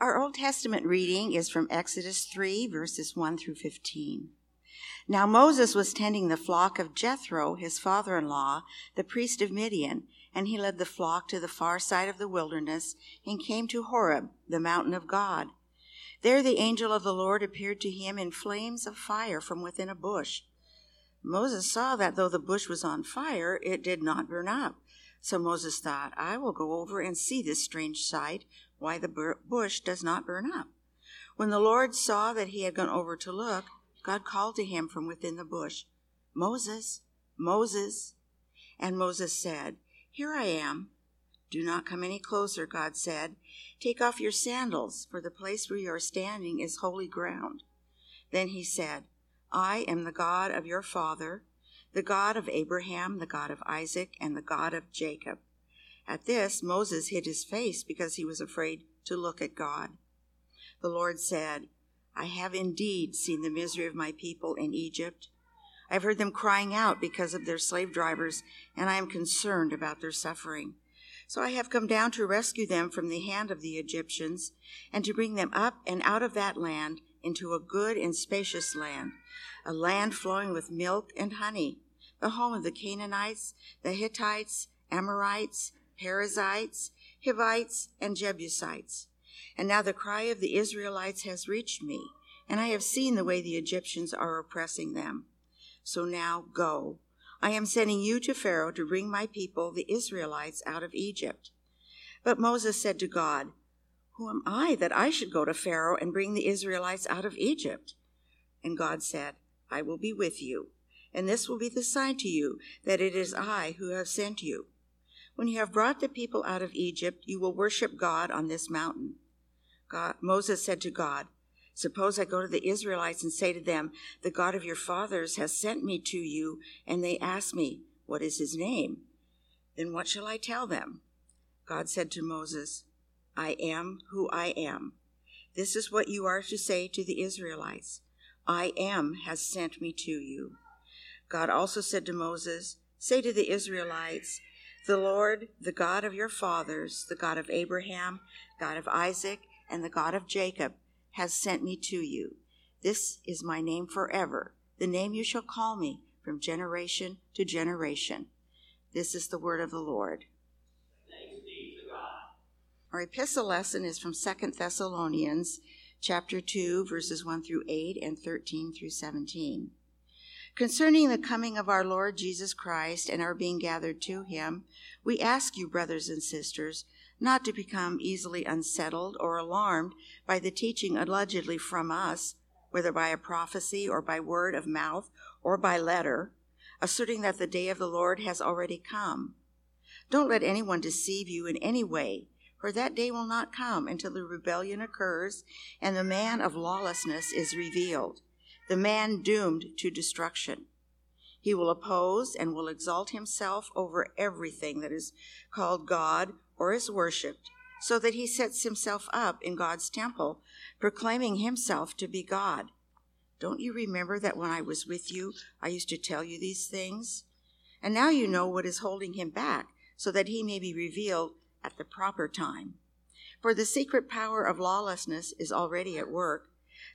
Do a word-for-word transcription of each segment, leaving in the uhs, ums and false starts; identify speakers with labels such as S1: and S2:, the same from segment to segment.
S1: Our Old Testament reading is from Exodus three, verses one through fifteen. Now Moses was tending the flock of Jethro, his father-in-law, the priest of Midian, and he led the flock to the far side of the wilderness and came to Horeb, the mountain of God. There the angel of the Lord appeared to him in flames of fire from within a bush. Moses saw that though the bush was on fire, it did not burn up. So Moses thought, I will go over and see this strange sight, why the bush does not burn up. When the Lord saw that he had gone over to look, God called to him from within the bush, Moses, Moses. And Moses said, Here I am. Do not come any closer, God said. Take off your sandals, for the place where you are standing is holy ground. Then he said, I am the God of your father, the God of Abraham, the God of Isaac, and the God of Jacob. At this, Moses hid his face because he was afraid to look at God. The Lord said, I have indeed seen the misery of my people in Egypt. I have heard them crying out because of their slave drivers, and I am concerned about their suffering. So I have come down to rescue them from the hand of the Egyptians, and to bring them up and out of that land into a good and spacious land, a land flowing with milk and honey, the home of the Canaanites, the Hittites, Amorites, Perizzites, Hivites, and Jebusites. And now the cry of the Israelites has reached me, and I have seen the way the Egyptians are oppressing them. So now go. I am sending you to Pharaoh to bring my people, the Israelites, out of Egypt. But Moses said to God, Who am I that I should go to Pharaoh and bring the Israelites out of Egypt? And God said, I will be with you, and this will be the sign to you that it is I who have sent you. When you have brought the people out of Egypt, you will worship God on this mountain. God, Moses said to God, Suppose I go to the Israelites and say to them, The God of your fathers has sent me to you, and they ask me, What is his name? Then what shall I tell them? God said to Moses, I am who I am. This is what you are to say to the Israelites. I am has sent me to you. God also said to Moses, Say to the Israelites, The Lord, the God of your fathers, the God of Abraham, God of Isaac, and the God of Jacob, has sent me to you. This is my name forever, the name you shall call me from generation to generation. This is the word of the Lord.
S2: Thanks be to God.
S1: Our epistle lesson is from Second Thessalonians chapter two, verses one through eight and thirteen through seventeen. Concerning the coming of our Lord Jesus Christ and our being gathered to him, we ask you, brothers and sisters, not to become easily unsettled or alarmed by the teaching allegedly from us, whether by a prophecy or by word of mouth or by letter, asserting that the day of the Lord has already come. Don't let anyone deceive you in any way, for that day will not come until the rebellion occurs and the man of lawlessness is revealed, the man doomed to destruction. He will oppose and will exalt himself over everything that is called God or is worshipped, so that he sets himself up in God's temple, proclaiming himself to be God. Don't you remember that when I was with you, I used to tell you these things? And now you know what is holding him back, so that he may be revealed at the proper time. For the secret power of lawlessness is already at work,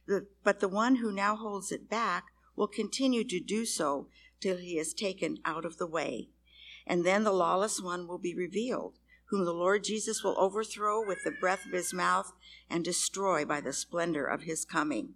S1: but the one who now holds it back will continue to do so till he is taken out of the way. And then the lawless one will be revealed, whom the Lord Jesus will overthrow with the breath of his mouth and destroy by the splendor of his coming.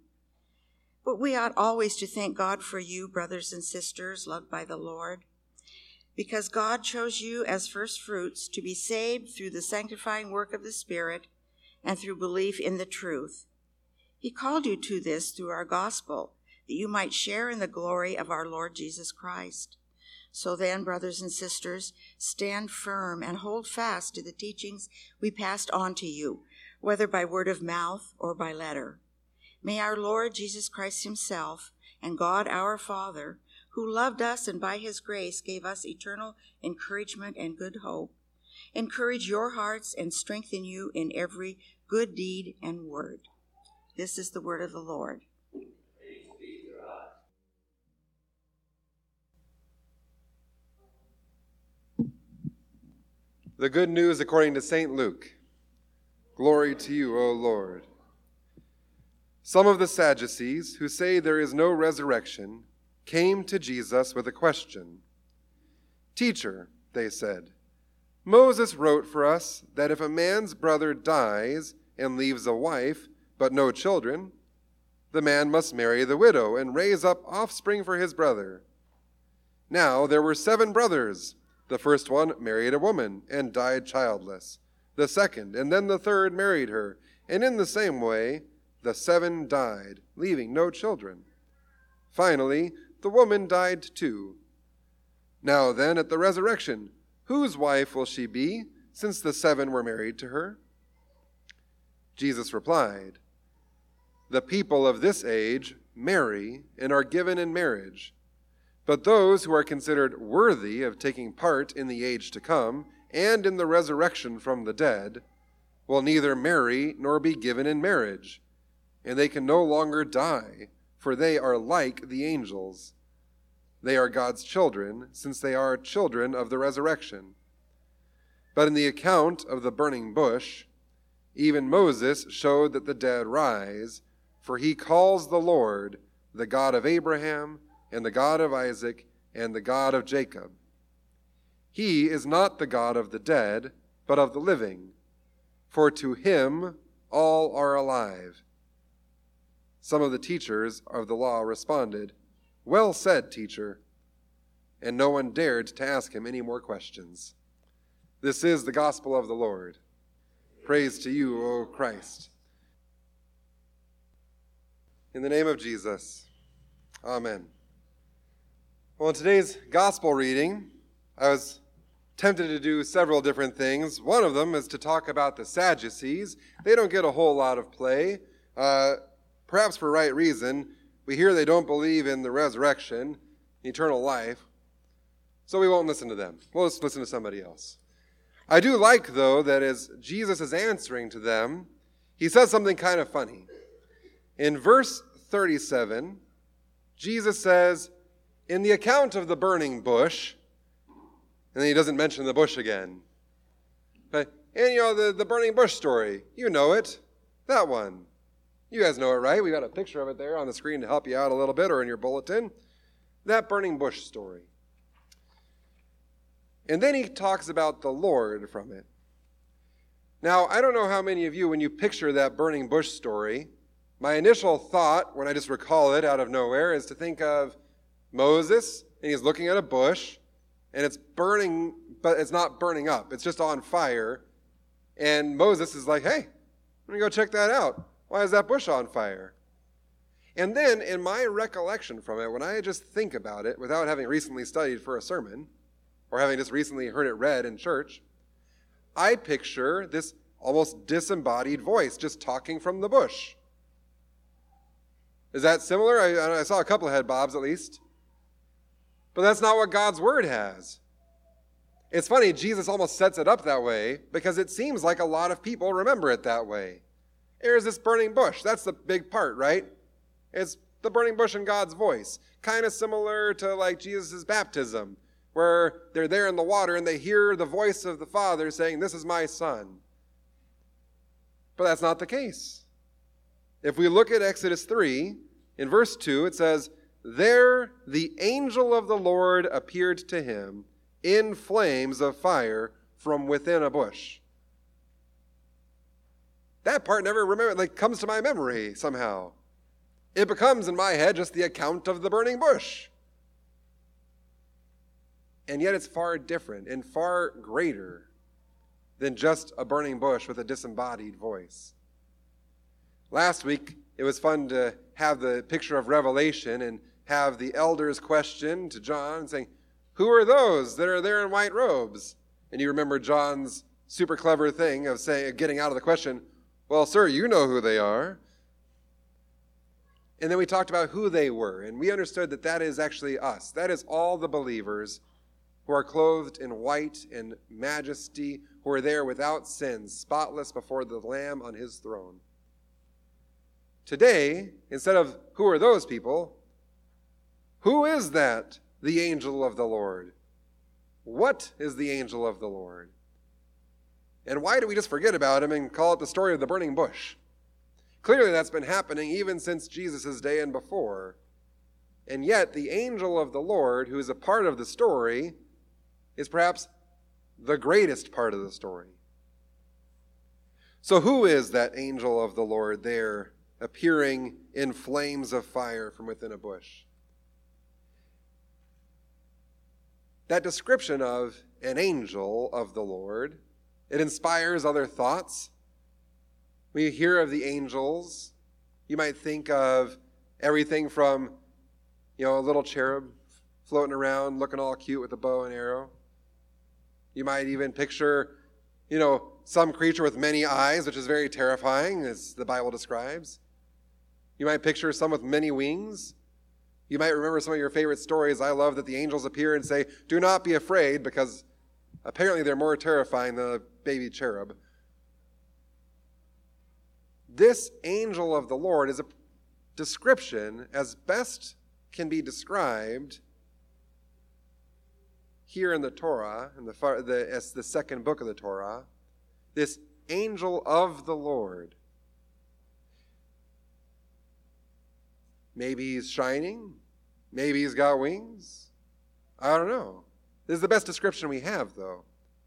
S1: But we ought always to thank God for you, brothers and sisters, loved by the Lord, because God chose you as first fruits to be saved through the sanctifying work of the Spirit and through belief in the truth. He called you to this through our gospel, that you might share in the glory of our Lord Jesus Christ. So then, brothers and sisters, stand firm and hold fast to the teachings we passed on to you, whether by word of mouth or by letter. May our Lord Jesus Christ himself and God our Father, who loved us and by his grace gave us eternal encouragement and good hope, encourage your hearts and strengthen you in every good deed and word. This is the word of the Lord.
S3: The Good News according to Saint Luke. Glory to you, O Lord. Some of the Sadducees, who say there is no resurrection, came to Jesus with a question. Teacher, they said, Moses wrote for us that if a man's brother dies and leaves a wife but no children, the man must marry the widow and raise up offspring for his brother. Now there were seven brothers. The first one married a woman and died childless. The second, and then the third married her, and in the same way the seven died, leaving no children. Finally, the woman died too. Now then, at the resurrection, whose wife will she be, since the seven were married to her? Jesus replied, The people of this age marry and are given in marriage, but those who are considered worthy of taking part in the age to come and in the resurrection from the dead will neither marry nor be given in marriage, and they can no longer die, for they are like the angels. They are God's children, since they are children of the resurrection. But in the account of the burning bush, even Moses showed that the dead rise, for he calls the Lord the God of Abraham and the God of Isaac and the God of Jacob. He is not the God of the dead, but of the living, for to him all are alive. Some of the teachers of the law responded, Well said, teacher. And no one dared to ask him any more questions. This is the gospel of the Lord. Praise to you, O Christ. In the name of Jesus, amen. Well, in today's gospel reading, I was tempted to do several different things. One of them is to talk about the Sadducees. They don't get a whole lot of play, uh, perhaps for right reason. We hear they don't believe in the resurrection, eternal life, so we won't listen to them. We'll just listen to somebody else. I do like, though, that as Jesus is answering to them, he says something kind of funny. In verse thirty-seven, Jesus says, in the account of the burning bush, and then he doesn't mention the bush again. But, and you know, the, the burning bush story, you know it, that one. You guys know it, right? We got a picture of it there on the screen to help you out a little bit, or in your bulletin. That burning bush story. And then he talks about the Lord from it. Now, I don't know how many of you, when you picture that burning bush story, my initial thought, when I just recall it out of nowhere, is to think of Moses, and he's looking at a bush, and it's burning, but it's not burning up. It's just on fire. And Moses is like, hey, I'm going to go check that out. Why is that bush on fire? And then, in my recollection from it, when I just think about it, without having recently studied for a sermon, or having just recently heard it read in church, I picture this almost disembodied voice just talking from the bush. Is that similar? I, I saw a couple of head bobs at least. But that's not what God's word has. It's funny, Jesus almost sets it up that way because it seems like a lot of people remember it that way. Here's this burning bush. That's the big part, right? It's the burning bush in God's voice. Kind of similar to like Jesus' baptism, where they're there in the water and they hear the voice of the Father saying, this is my Son. But that's not the case. If we look at Exodus three, in verse two, it says, there the angel of the Lord appeared to him in flames of fire from within a bush. That part never remember, like comes to my memory somehow. It becomes in my head just the account of the burning bush. And yet it's far different and far greater than just a burning bush with a disembodied voice. Last week, it was fun to have the picture of Revelation and have the elders question to John saying, who are those that are there in white robes? And you remember John's super clever thing of saying, getting out of the question, well, sir, you know who they are. And then we talked about who they were, and we understood that that is actually us. That is all the believers who are clothed in white and majesty, who are there without sin, spotless before the Lamb on his throne. Today, instead of who are those people, who is that, the angel of the Lord? What is the angel of the Lord? And why do we just forget about him and call it the story of the burning bush? Clearly that's been happening even since Jesus' day and before. And yet the angel of the Lord, who is a part of the story, is perhaps the greatest part of the story. So who is that angel of the Lord there, appearing in flames of fire from within a bush? That description of an angel of the Lord, it inspires other thoughts. When you hear of the angels, you might think of everything from, you know, a little cherub floating around looking all cute with a bow and arrow. You might even picture, you know, some creature with many eyes, which is very terrifying, as the Bible describes. You might picture some with many wings. You might remember some of your favorite stories. I love that the angels appear and say, "Do not be afraid," because apparently they're more terrifying than a baby cherub. This angel of the Lord is a description as best can be described here in the Torah, in the, the, as the second book of the Torah, this angel of the Lord. Maybe he's shining. Maybe he's got wings. I don't know. This is the best description we have, though.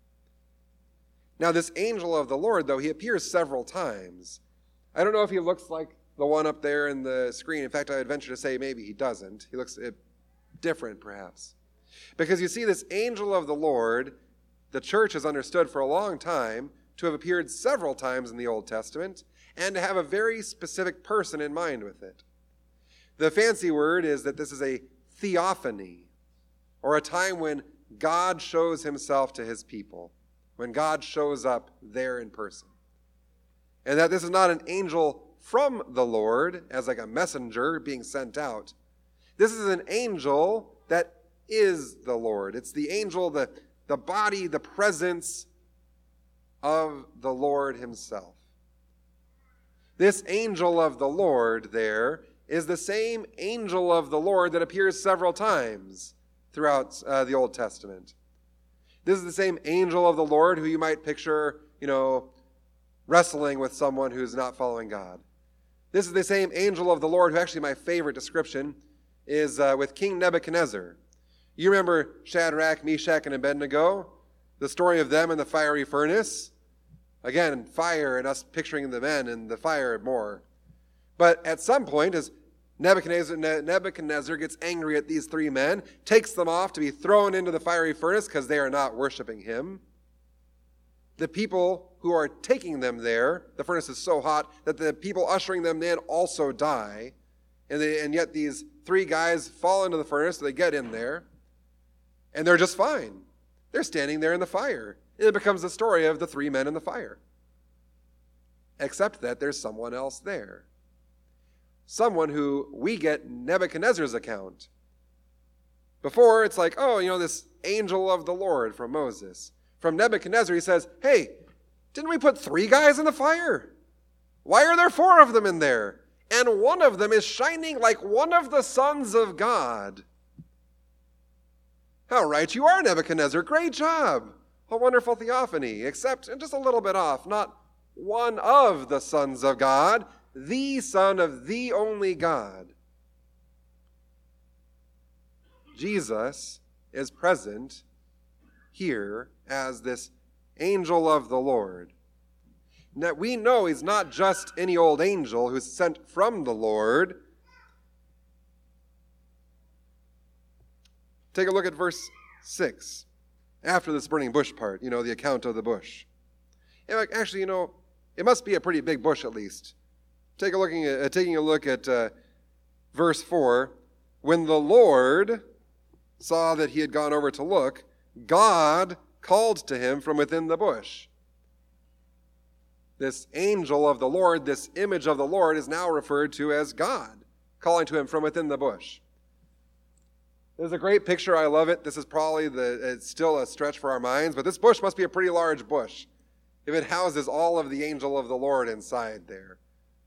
S3: Now, this angel of the Lord, though, he appears several times. I don't know if he looks like the one up there in the screen. In fact, I would venture to say maybe he doesn't. He looks different, perhaps. Because you see, this angel of the Lord, the church has understood for a long time to have appeared several times in the Old Testament and to have a very specific person in mind with it. The fancy word is that this is a theophany, or a time when God shows himself to his people, when God shows up there in person. And that this is not an angel from the Lord, as like a messenger being sent out. This is an angel that is the Lord. It's the angel, the, the body, the presence of the Lord himself. This angel of the Lord there is the same angel of the Lord that appears several times throughout uh, the Old Testament. This is the same angel of the Lord who you might picture, you know, wrestling with someone who's not following God. This is the same angel of the Lord who, actually my favorite description is uh, with King Nebuchadnezzar. You remember Shadrach, Meshach, and Abednego? The story of them in the fiery furnace? Again, fire and us picturing the men and the fire more. But at some point, as Nebuchadnezzar, Nebuchadnezzar gets angry at these three men, takes them off to be thrown into the fiery furnace because they are not worshiping him. The people who are taking them there, the furnace is so hot that the people ushering them in also die. And, they, and yet these three guys fall into the furnace, so they get in there, and they're just fine. They're standing there in the fire. It becomes the story of the three men in the fire. Except that there's someone else there. Someone who we get Nebuchadnezzar's account. Before, it's like, oh, you know, this angel of the Lord from Moses. From Nebuchadnezzar, he says, hey, didn't we put three guys in the fire? Why are there four of them in there? And one of them is shining like one of the sons of God. How right you are, Nebuchadnezzar. Great job. A wonderful theophany, except just a little bit off. Not one of the sons of God, the Son of the only God. Jesus is present here as this angel of the Lord. Now, we know he's not just any old angel who's sent from the Lord. Take a look at verse six. After this burning bush part, you know, the account of the bush. And actually, you know, it must be a pretty big bush at least. Take a looking at, uh, taking a look at uh, verse four. When the Lord saw that he had gone over to look, God called to him from within the bush. This angel of the Lord, this image of the Lord, is now referred to as God, calling to him from within the bush. There's a great picture. I love it. This is probably the, it's still a stretch for our minds, but this bush must be a pretty large bush if it houses all of the angel of the Lord inside there.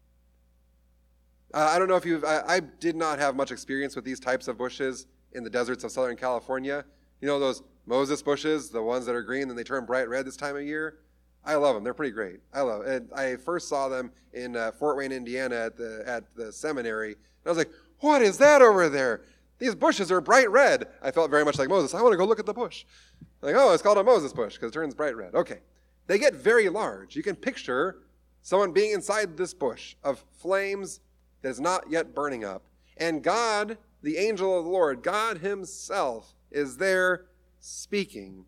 S3: Uh, I don't know if you've, I, I did not have much experience with these types of bushes in the deserts of Southern California. You know those Moses bushes, the ones that are green and they turn bright red this time of year? I love them. They're pretty great. I love it. And I first saw them in uh, Fort Wayne, Indiana at the at the seminary. And I was like, what is that over there? These bushes are bright red. I felt very much like Moses. I want to go look at the bush. Like, oh, it's called a Moses bush because it turns bright red. Okay. They get very large. You can picture someone being inside this bush of flames that is not yet burning up. And God, the angel of the Lord, God himself is there speaking.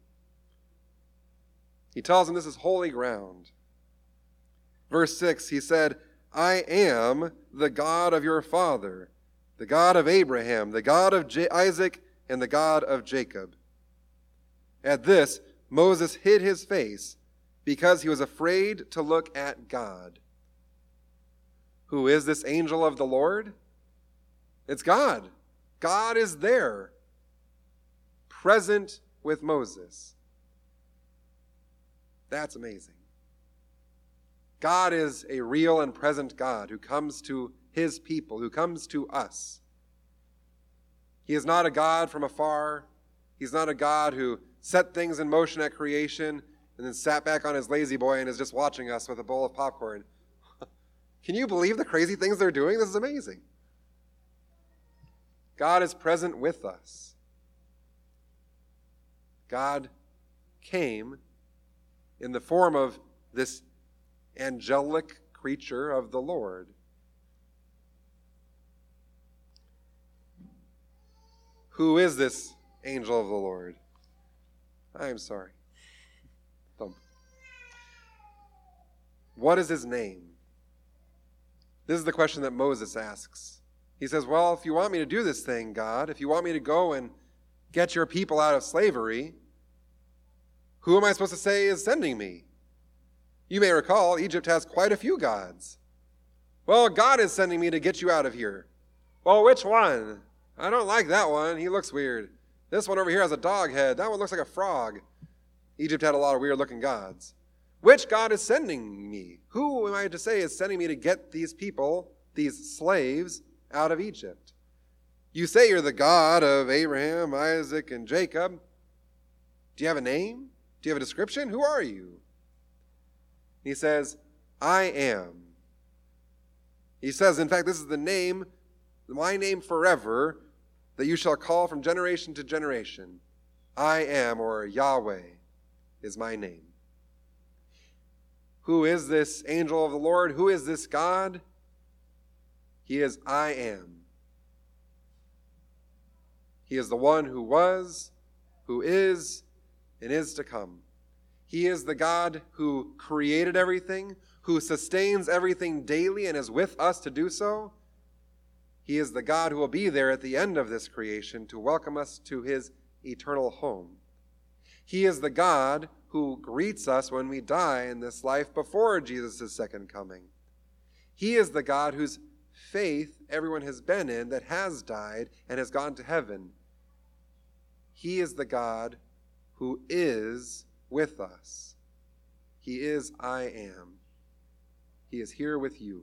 S3: He tells him this is holy ground. Verse six, he said, I am the God of your father, the God of Abraham, the God of J- Isaac, and the God of Jacob. At this, Moses hid his face because he was afraid to look at God. Who is this angel of the Lord? It's God. God is there, present with Moses. That's amazing. God is a real and present God who comes to his people, who comes to us. He is not a God from afar. He's not a God who set things in motion at creation and then sat back on his lazy boy and is just watching us with a bowl of popcorn. Can you believe the crazy things they're doing? This is amazing. God is present with us. God came in the form of this angelic creature of the Lord. Who is this angel of the Lord? I am sorry. Thump. What is his name? This is the question that Moses asks. He says, well, if you want me to do this thing, God, if you want me to go and get your people out of slavery, who am I supposed to say is sending me? You may recall, Egypt has quite a few gods. Well, God is sending me to get you out of here. Well, which one? I don't like that one. He looks weird. This one over here has a dog head. That one looks like a frog. Egypt had a lot of weird-looking gods. Which God is sending me? Who am I to say is sending me to get these people, these slaves, out of Egypt? You say you're the God of Abraham, Isaac, and Jacob. Do you have a name? Do you have a description? Who are you? He says, I am. He says, in fact, this is the name, my name forever, that you shall call from generation to generation. I am, or Yahweh, is my name. Who is this angel of the Lord? Who is this God? He is I am. He is the one who was, who is, and is to come. He is the God who created everything, who sustains everything daily and is with us to do so. He is the God who will be there at the end of this creation to welcome us to his eternal home. He is the God who greets us when we die in this life before Jesus' second coming. He is the God whose faith everyone has been in that has died and has gone to heaven. He is the God who is with us. He is I am. He is here with you.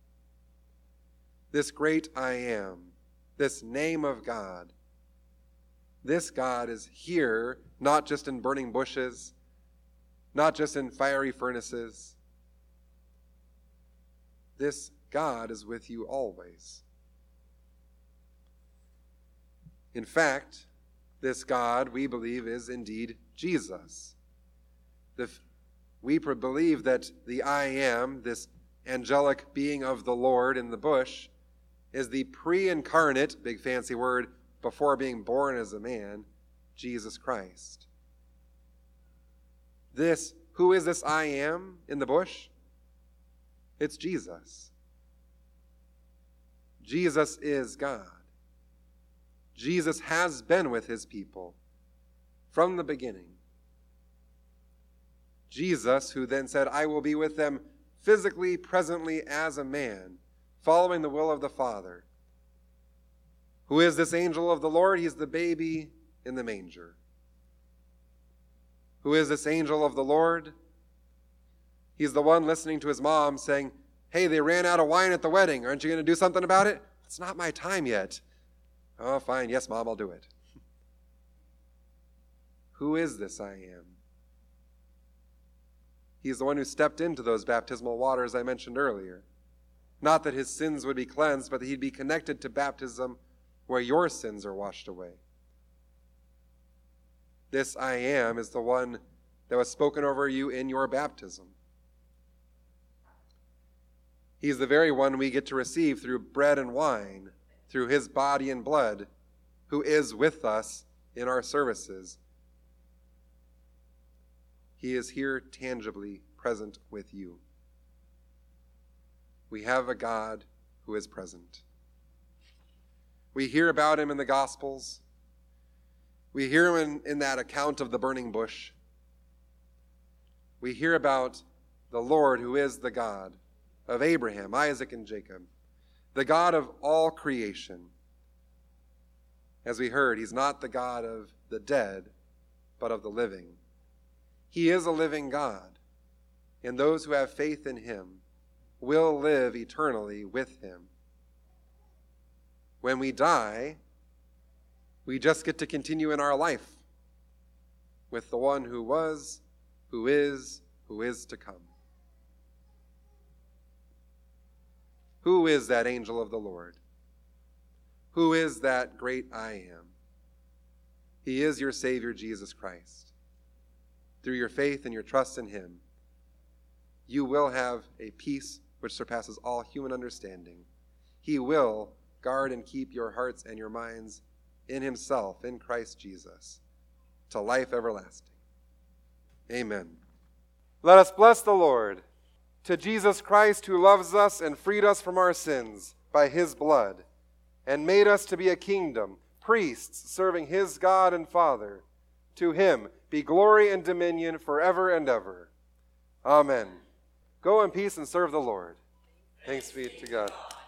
S3: This great I am, this name of God, this God is here not just in burning bushes, not just in fiery furnaces. This God is with you always. In fact, this God, we believe, is indeed Jesus. The, we believe that the I am, this angelic being of the Lord in the bush, is the pre-incarnate, big fancy word, before being born as a man, Jesus Christ. This, who is this I am in the bush? It's Jesus. Jesus is God. Jesus has been with his people from the beginning. Jesus, who then said, I will be with them physically, presently as a man, following the will of the Father. Who is this angel of the Lord? He's the baby in the manger. Who is this angel of the Lord? He's the one listening to his mom saying, hey, they ran out of wine at the wedding. Aren't you going to do something about it? It's not my time yet. Oh, fine. Yes, Mom, I'll do it. Who is this I am? He's the one who stepped into those baptismal waters I mentioned earlier. Not that his sins would be cleansed, but that he'd be connected to baptism where your sins are washed away. This I am is the one that was spoken over you in your baptism. He's the very one we get to receive through bread and wine, through his body and blood, who is with us in our services. He is here tangibly present with you. We have a God who is present. We hear about him in the Gospels. We hear him in, in that account of the burning bush. We hear about the Lord who is the God of Abraham, Isaac, and Jacob, the God of all creation. As we heard, he's not the God of the dead, but of the living. He is a living God, and those who have faith in him will live eternally with him. When we die, we just get to continue in our life with the one who was, who is, who is to come. Who is that angel of the Lord? Who is that great I am? He is your Savior, Jesus Christ. Through your faith and your trust in him, you will have a peace which surpasses all human understanding. He will guard and keep your hearts and your minds in himself, in Christ Jesus, to life everlasting. Amen. Let us bless the Lord. To Jesus Christ, who loves us and freed us from our sins by his blood, and made us to be a kingdom, priests serving his God and Father. To him be glory and dominion forever and ever. Amen. Go in peace and serve the Lord. Thanks be to God.